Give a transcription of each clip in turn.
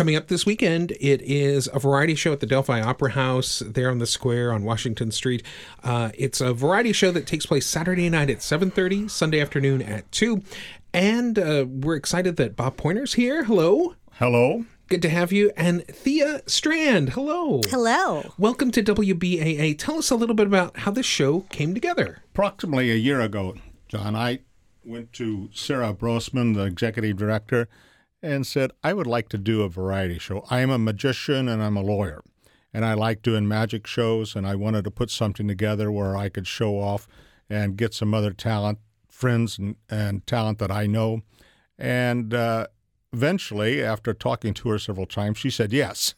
Coming up this weekend, it is a variety show at the Delphi Opera House there on the square on Washington Street. It's a variety show that takes place Saturday night at 7:30, Sunday afternoon at 2. And we're excited that Bob Pointer's here. Hello. Hello. Good to have you. And Thea Strand. Hello. Hello. Welcome to WBAA. Tell us a little bit about how this show came together. Approximately a year ago, John, I went to Sarah Brosman, the executive director, and said, I would like to do a variety show. I am a magician and I'm a lawyer, and I like doing magic shows, and I wanted to put something together where I could show off and get some other talent, friends and talent that I know. And eventually, after talking to her several times, she said yes,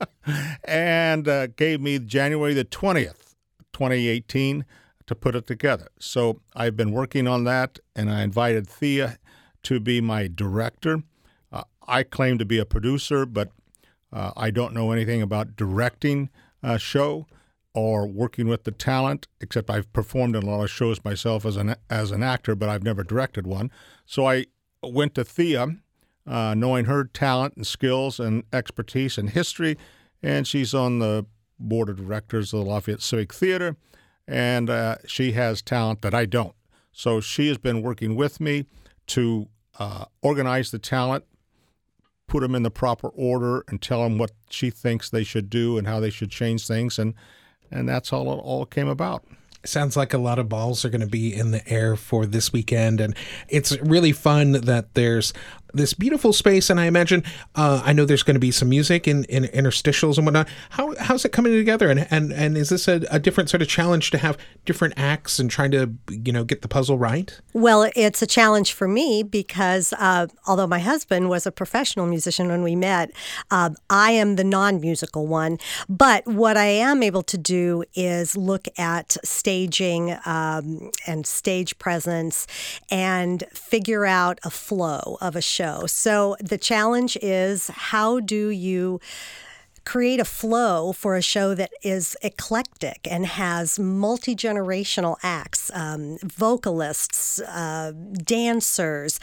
and gave me January the 20th, 2018, to put it together. So I've been working on that, and I invited Thea to be my director. I claim to be a producer, but I don't know anything about directing a show or working with the talent, except I've performed in a lot of shows myself as an actor, but I've never directed one. So I went to Thea, knowing her talent and skills and expertise in history, and she's on the board of directors of the Lafayette Civic Theater, and she has talent that I don't. So she has been working with me to organize the talent, put them in the proper order, and tell them what she thinks they should do and how they should change things, and that's how it all came about. Sounds like a lot of balls are going to be in the air for this weekend, and it's really fun that there's this beautiful space, and I imagine, I know there's going to be some music in interstitials and whatnot. How's it coming together, and is this a different sort of challenge to have different acts and trying to, get the puzzle right? Well, it's a challenge for me because although my husband was a professional musician when we met, I am the non-musical one. But what I am able to do is look at staging and stage presence and figure out a flow of a show. So the challenge is, how do you create a flow for a show that is eclectic and has multi-generational acts, vocalists, dancers,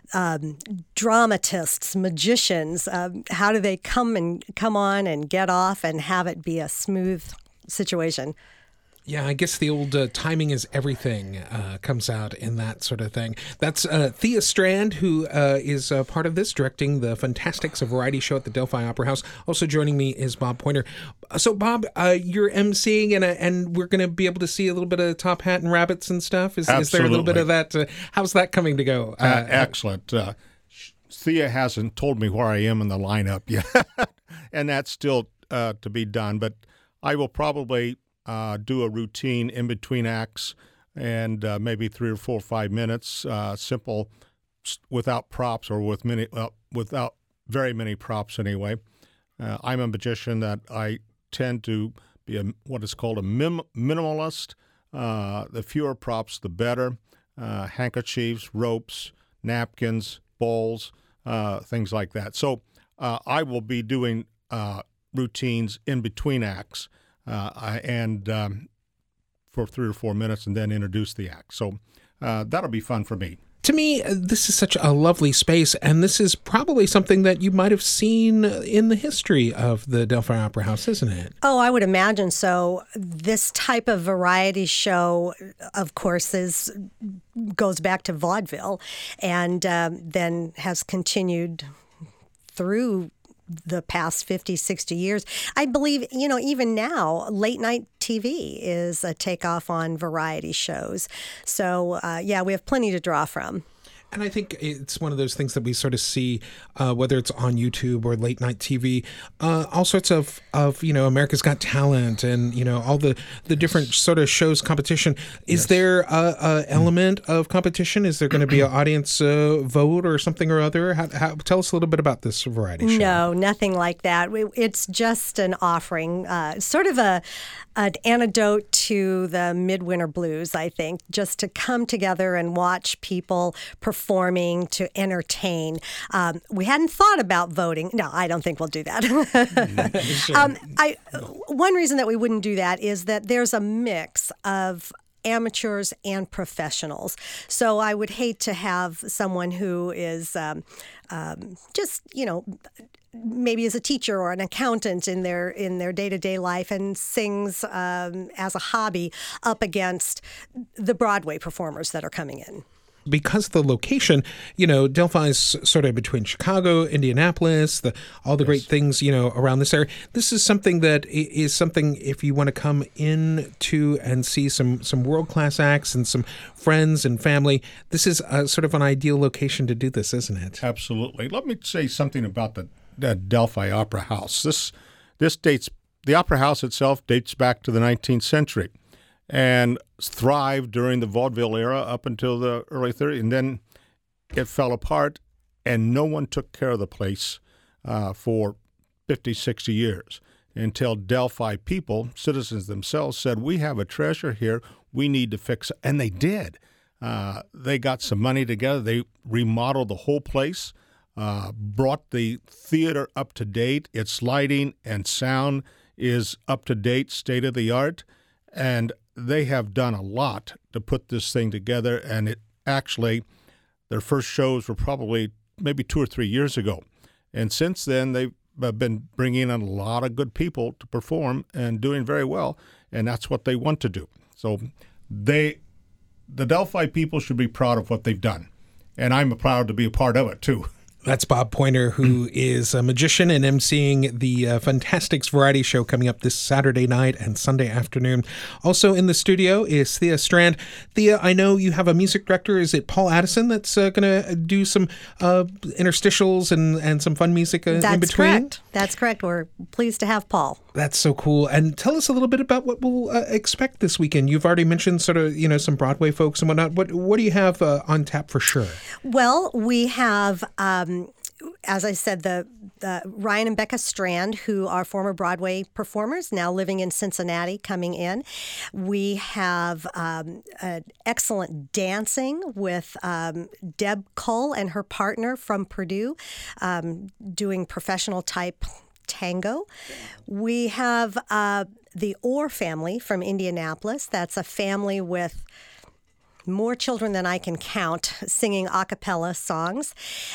dramatists, magicians? How do they come on and get off and have it be a smooth situation? Yeah, I guess the old timing is everything comes out in that sort of thing. That's Thea Strand, who is part of this, directing the Fantastics, a variety show at the Delphi Opera House. Also joining me is Bob Pointer. So, Bob, you're emceeing, and we're going to be able to see a little bit of Top Hat and Rabbits and stuff? Is there a little bit of that? How's that coming to go? Excellent. Thea hasn't told me where I am in the lineup yet, and that's still to be done. But I will probably do a routine in between acts, and maybe 3 or 4 or 5 minutes, simple, without props or without very many props anyway. I'm a magician that I tend to be what is called a minimalist. The fewer props, the better. Handkerchiefs, ropes, napkins, bowls, things like that. So I will be doing routines in between acts. For 3 or 4 minutes, and then introduce the act. So that'll be fun for me. To me, this is such a lovely space, and this is probably something that you might have seen in the history of the Delphi Opera House, isn't it? Oh, I would imagine so. This type of variety show, of course, goes back to vaudeville, and then has continued through the past 50, 60 years. I believe, even now, late night TV is a takeoff on variety shows. So, we have plenty to draw from. And I think it's one of those things that we sort of see, whether it's on YouTube or late night TV, all sorts of America's Got Talent and, all the different sort of shows, competition. Is there a element of competition? Is there going to be an audience vote or something or other? Tell us a little bit about this variety show. No, nothing like that. It's just an offering, sort of an antidote to the midwinter blues, I think, just to come together and watch people performing to entertain. We hadn't thought about voting. No, I don't think we'll do that. One reason that we wouldn't do that is that there's a mix of amateurs and professionals. So I would hate to have someone who is just, maybe as a teacher or an accountant in their day-to-day life and sings as a hobby up against the Broadway performers that are coming in. Because of the location, Delphi's sort of between Chicago, Indianapolis, all the great things, around this area. This is something that is something if you want to come in to and see some world-class acts and some friends and family, this is sort of an ideal location to do this, isn't it? Absolutely. Let me say something about the Delphi Opera House. The Opera House itself dates back to the 19th century and thrived during the vaudeville era up until the early 30s. And then it fell apart, and no one took care of the place for 50, 60 years until Delphi people, citizens themselves, said, we have a treasure here. We need to fix it. And they did. They got some money together. They remodeled the whole place, brought the theater up to date. Its lighting and sound is up to date, state of the art. And they have done a lot to put this thing together, and their first shows were probably maybe 2 or 3 years ago. And since then, they've been bringing in a lot of good people to perform and doing very well, and that's what they want to do. So the Delphi people should be proud of what they've done, and I'm proud to be a part of it, too. That's Bob Pointer, who is a magician and emceeing the Fantastics variety show coming up this Saturday night and Sunday afternoon. Also in the studio is Thea Strand. Thea, I know you have a music director. Is it Paul Addison that's going to do some interstitials and some fun music in between? Correct. That's correct. We're pleased to have Paul. That's so cool. And tell us a little bit about what we'll expect this weekend. You've already mentioned sort of, some Broadway folks and whatnot. What do you have on tap for sure? Well, we have, as I said, the Ryan and Becca Strand, who are former Broadway performers, now living in Cincinnati, coming in. We have excellent dancing with Deb Cull and her partner from Purdue, doing professional type tango. We have the Orr family from Indianapolis. That's a family with more children than I can count singing a cappella songs.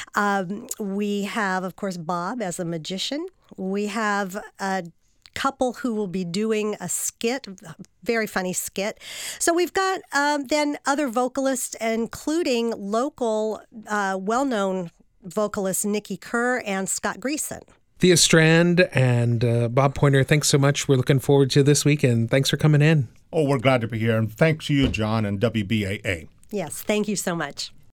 We have, of course, Bob as a magician. We have a couple who will be doing a skit, a very funny skit. So we've got then other vocalists, including local well-known vocalists Nikki Kerr and Scott Greason. Thea Strand and Bob Pointer, thanks so much. We're looking forward to this weekend. Thanks for coming in. Oh, we're glad to be here. And thanks to you, John, and WBAA. Yes, thank you so much.